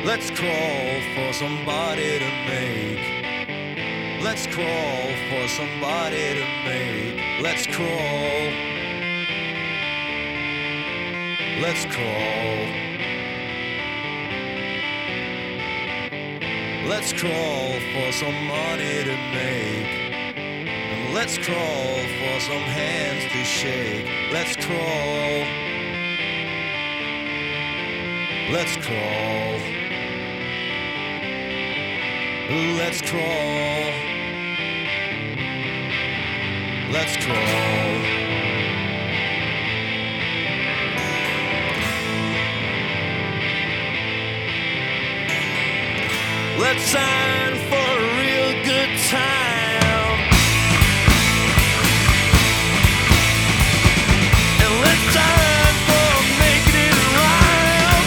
Let's crawl for somebody to make. Let's crawl for somebody to make. Let's crawl. Let's crawl. Let's crawl for some money to make. And let's crawl for some hands to shake. Let's crawl. Let's crawl. Let's crawl. Let's crawl. Let's sign for a real good time. And let's sign for making it right.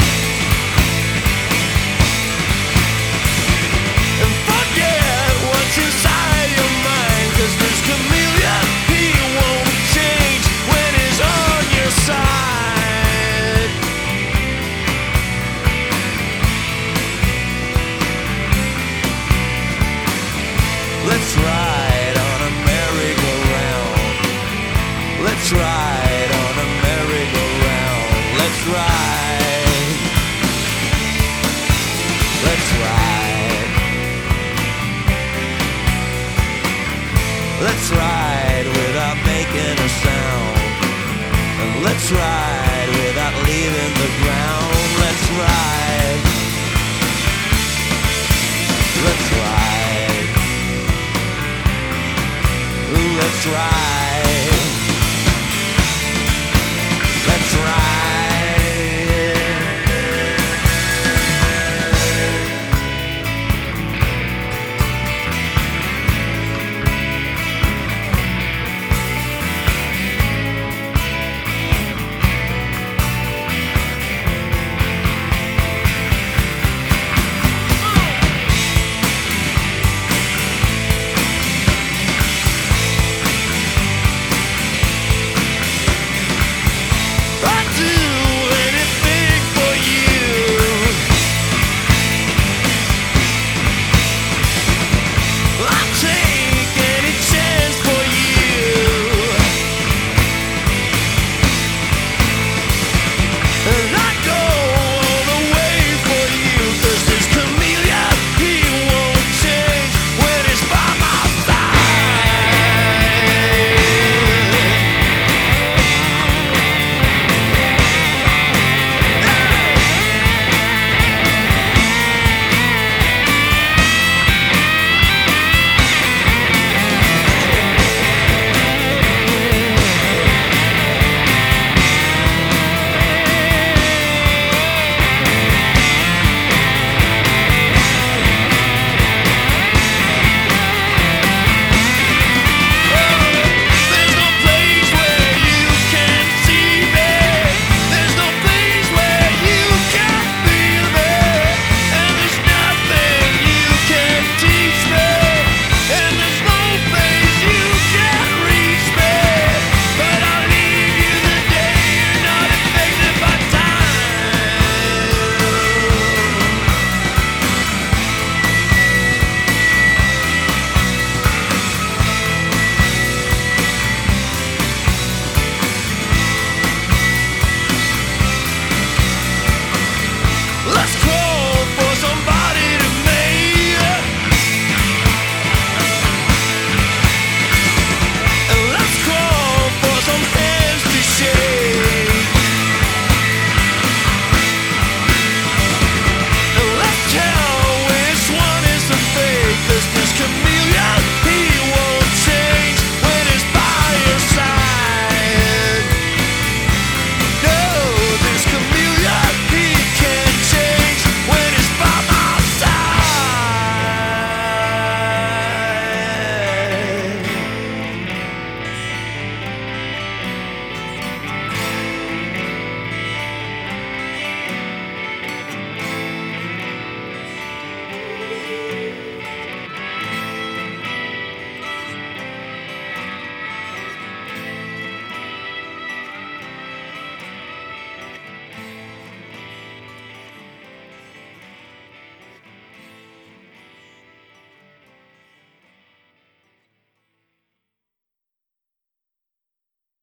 And forget what's inside your mind, 'cause this chameleon, he won't change when he's on your side. Let's ride on a merry-go-round. Let's ride on a merry-go-round. Let's ride. Let's ride. Let's ride without making a sound. And let's ride without leaving the ground. Let's ride. Let's ride. Let's ride. Let's ride.